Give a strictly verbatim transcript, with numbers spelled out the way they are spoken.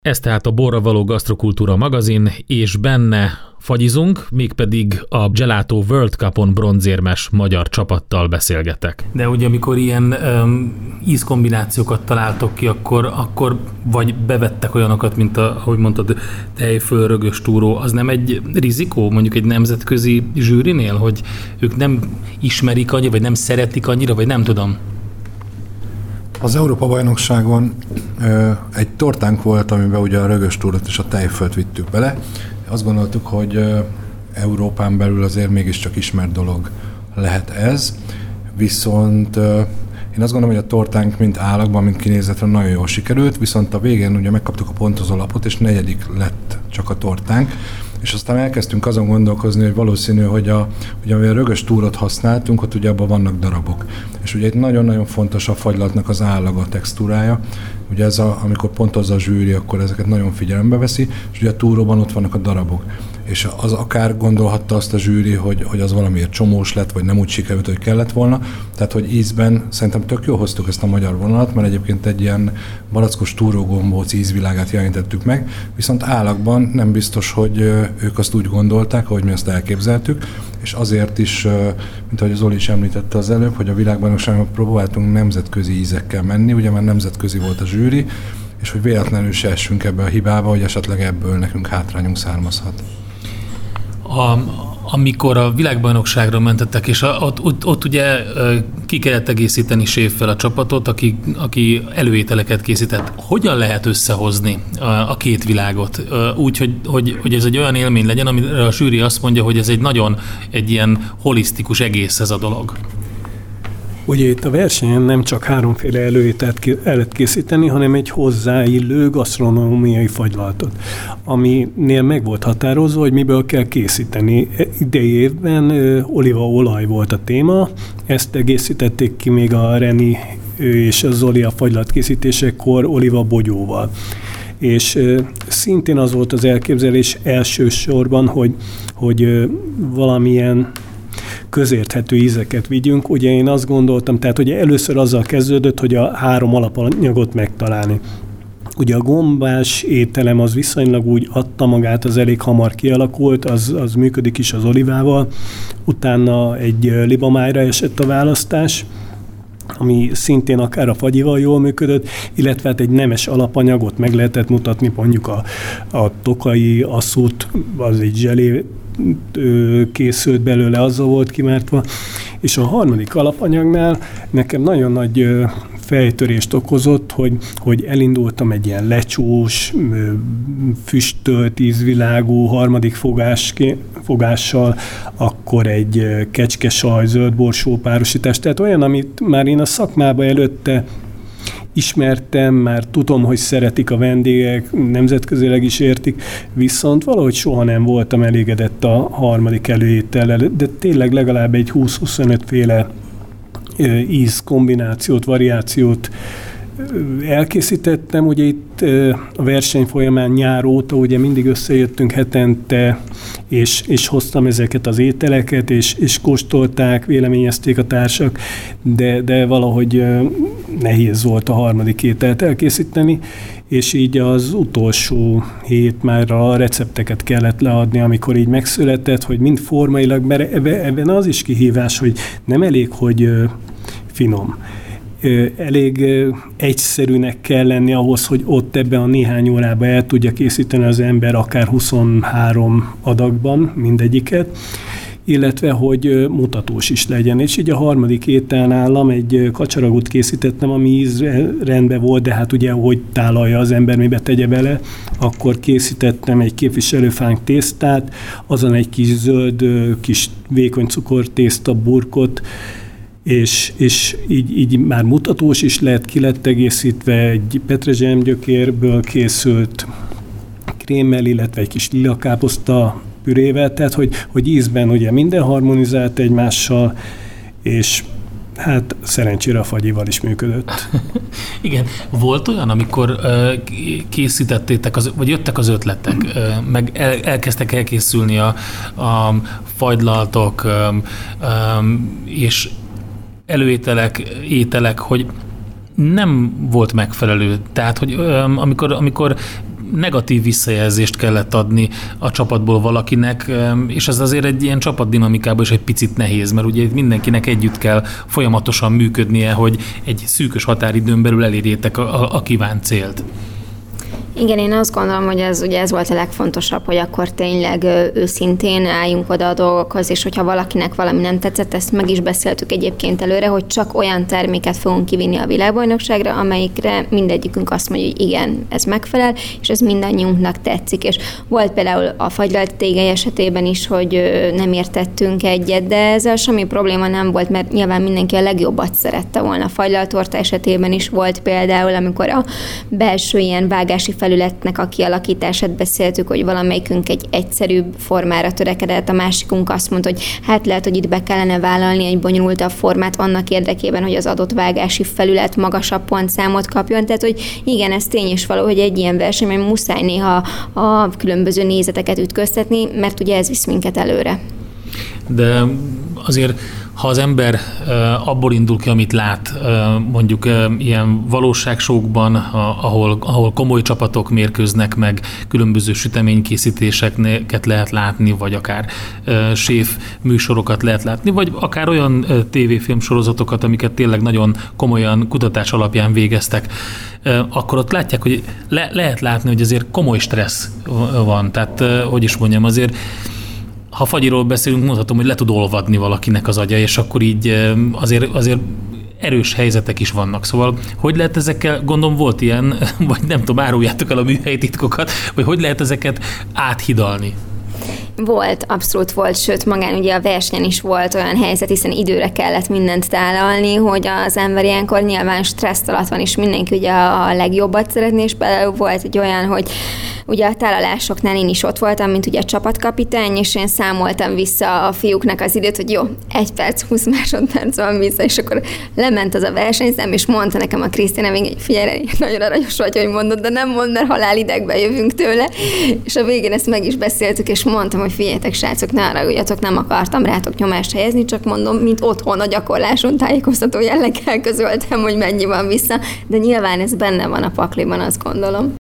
Ez tehát a Borra való gasztrokultúra magazin, és benne fagyizunk, mégpedig a Gelato World Cupon bronzérmes magyar csapattal beszélgetek. De ugye amikor ilyen um, ízkombinációkat találtok ki, akkor, akkor vagy bevettek olyanokat, mint a, ahogy mondtad, tejföl, rögös túró, az nem egy rizikó mondjuk egy nemzetközi zsűrinél, hogy ők nem ismerik annyira, vagy nem szeretik annyira, vagy nem tudom? Az Európa-bajnokságon ö, egy tortánk volt, amiben ugye a rögös túrot és a tejfölt vittük bele. Azt gondoltuk, hogy ö, Európán belül azért mégiscsak ismert dolog lehet ez. Viszont ö, én azt gondolom, hogy a tortánk mint állagban, mint kinézetre nagyon jól sikerült, viszont a végén ugye megkaptuk a pontozó lapot, és negyedik lett csak a tortánk. És aztán elkezdtünk azon gondolkozni, hogy valószínű, hogy a, ugye, a rögös túrot használtunk, ott ugye abban vannak darabok. És ugye itt nagyon-nagyon fontos a fagylatnak az állaga, a textúrája. Ugye ez a, amikor pontozza a zsűri, akkor ezeket nagyon figyelembe veszi, és ugye a túróban ott vannak a darabok. És az akár gondolhatta azt a zsűri, hogy, hogy az valamiért csomós lett, vagy nem úgy sikerült, hogy kellett volna. Tehát, hogy ízben szerintem tök jól hoztuk ezt a magyar vonalat, mert egyébként egy ilyen barackos túrógombóc ízvilágát jelenítettük meg, viszont állagban nem biztos, hogy ők azt úgy gondolták, ahogy mi azt elképzeltük, és azért is, mint ahogy Zoli is említette az előbb, hogy a világbajnokságon próbáltunk nemzetközi ízekkel menni, ugye már nemzetközi volt a zsűri, és hogy véletlenül se essünk ebbe a hibába, hogy esetleg ebből nekünk hátrányunk származhat. A, amikor a világbajnokságra mentettek, és a, ott, ott, ott ugye ki kellett egészíteni séffel a csapatot, aki, aki előételeket készített. Hogyan lehet összehozni a, a két világot? Úgy, hogy, hogy, hogy ez egy olyan élmény legyen, amire a zsűri azt mondja, hogy ez egy nagyon egy ilyen holisztikus egész ez a dolog. Ugye itt a versenyen nem csak háromféle előételt kellett készíteni, hanem egy hozzáillő gasztronómiai fagylaltot, aminél meg volt határozva, hogy miből kell készíteni. Idei évben olívaolaj volt a téma, ezt egészítették ki még a Reni és a Zoli a fagylalt készítésekor olívabogyóval. És szintén az volt az elképzelés elsősorban, hogy, hogy valamilyen közérthető ízeket vigyünk. Ugye én azt gondoltam, tehát ugye először azzal kezdődött, hogy a három alapanyagot megtalálni. Ugye a gombás ételem az viszonylag úgy adta magát, az elég hamar kialakult, az, az működik is az olivával. Utána egy libamájra esett a választás, ami szintén akár a fagyival jól működött, illetve hát egy nemes alapanyagot meg lehetett mutatni, mondjuk a, a tokai asszút, az egy zselé készült belőle, azzal volt kimártva, és a harmadik alapanyagnál nekem nagyon nagy fejtörést okozott, hogy, hogy elindultam egy ilyen lecsós, füstölt, ízvilágú harmadik fogás, fogással, akkor egy kecskesaj, zöldborsó párosítás, tehát olyan, amit már én a szakmában előtte ismertem, már tudom, hogy szeretik a vendégek, nemzetközileg is értik, viszont valahogy soha nem voltam elégedett a harmadik előétellel, de tényleg legalább egy húsz-huszonöt féle íz kombinációt, variációt elkészítettem. Ugye itt a verseny folyamán nyár óta ugye mindig összejöttünk hetente, és, és hoztam ezeket az ételeket, és, és kóstolták, véleményezték a társak, de, de valahogy nehéz volt a harmadik ételt elkészíteni, és így az utolsó hét már a recepteket kellett leadni, amikor így megszületett, hogy mind formailag, mert ebben az is kihívás, hogy nem elég, hogy finom. Elég egyszerűnek kell lenni ahhoz, hogy ott ebben a néhány órában el tudja készíteni az ember akár huszonhárom adagban mindegyiket, illetve hogy mutatós is legyen. És így a harmadik étel nálam egy kacsaragút készítettem, ami íz rendben volt, de hát ugye, hogy tálalja az ember, mibe tegye bele, akkor készítettem egy képviselőfánk tésztát, azon egy kis zöld, kis vékony cukortészta burkot, és, és így, így már mutatós is lett, ki lett egészítve egy petrezselyemgyökérből készült krémmel, illetve egy kis lilakáposzta pürével, tehát hogy, hogy ízben ugye minden harmonizált egymással, és hát szerencsére a fagyival is működött. Igen. Volt olyan, amikor uh, készítettétek, az, vagy jöttek az ötletek, uh, meg el, elkezdtek elkészülni a, a fagylaltok, um, um, és előételek, ételek, hogy nem volt megfelelő. Tehát, hogy um, amikor, amikor negatív visszajelzést kellett adni a csapatból valakinek, és ez azért egy ilyen csapatdinamikában is egy picit nehéz, mert ugye mindenkinek együtt kell folyamatosan működnie, hogy egy szűkös határidőn belül elérjétek a, a, a kívánt célt. Igen, én azt gondolom, hogy ez, ugye ez volt a legfontosabb, hogy akkor tényleg őszintén álljunk oda a dolgokhoz, és hogyha valakinek valami nem tetszett, ezt meg is beszéltük egyébként előre, hogy csak olyan terméket fogunk kivinni a világbajnokságra, amelyikre mindegyikünk azt mondja, hogy igen, ez megfelel, és ez mindannyiunknak tetszik. És volt például a fagylalt tégely esetében is, hogy nem értettünk egyet, de ezzel semmi probléma nem volt, mert nyilván mindenki a legjobbat szerette volna. A fagylaltorta esetében is volt például, amikor a belső ilyen vágási felületnek a kialakítását beszéltük, hogy valamelyikünk egy egyszerűbb formára törekedett, a másikunk azt mondta, hogy hát lehet, hogy itt be kellene vállalni egy bonyolultabb formát annak érdekében, hogy az adott vágási felület magasabb pontszámot kapjon. Tehát, hogy igen, ez tény és való, hogy egy ilyen versenyben muszáj néha a különböző nézeteket ütköztetni, mert ugye ez visz minket előre. De azért, ha az ember uh, abból indul ki, amit lát, uh, mondjuk uh, ilyen valóságsókban, uh, ahol, ahol komoly csapatok mérkőznek meg, különböző süteménykészítéseket lehet látni, vagy akár uh, séf műsorokat lehet látni, vagy akár olyan uh, tévéfilm sorozatokat, amiket tényleg nagyon komolyan kutatás alapján végeztek, uh, akkor ott látják, hogy le, lehet látni, hogy azért komoly stressz van. Tehát, uh, hogy is mondjam, azért ha fagyiról beszélünk, mondhatom, hogy le tud olvadni valakinek az agya, és akkor így azért, azért erős helyzetek is vannak. Szóval hogy lehet ezekkel, gondolom volt ilyen, vagy nem tudom, áruljátok el a műhelyi titkokat, vagy hogy lehet ezeket áthidalni? Volt, abszolút volt, sőt magán ugye a versenyen is volt olyan helyzet, hiszen időre kellett mindent tálalni, hogy az ember ilyenkor nyilván stressz alatt van, és mindenki ugye a legjobbat szeretné, és például volt egy olyan, hogy ugye a tálalásoknál én is ott voltam, mint ugye a csapatkapitány, és én számoltam vissza a fiúknak az időt, hogy jó, egy perc, húsz másodperc van vissza, és akkor lement az a versenyszám, és mondta nekem a Krisztina még, hogy figyelj, nagyon aranyos vagy, hogy mondod, de nem mondd, mert halálidegbe jövünk tőle, és a végén ezt meg is beszéltük, és mondtam, hogy figyeljetek, srácok, ne haragudjatok, nem akartam rátok nyomást helyezni, csak mondom, mint otthon a gyakorláson tájékoztató jelleggel közöltem, hogy mennyi van vissza, de nyilván ez benne van a pakliban, azt gondolom.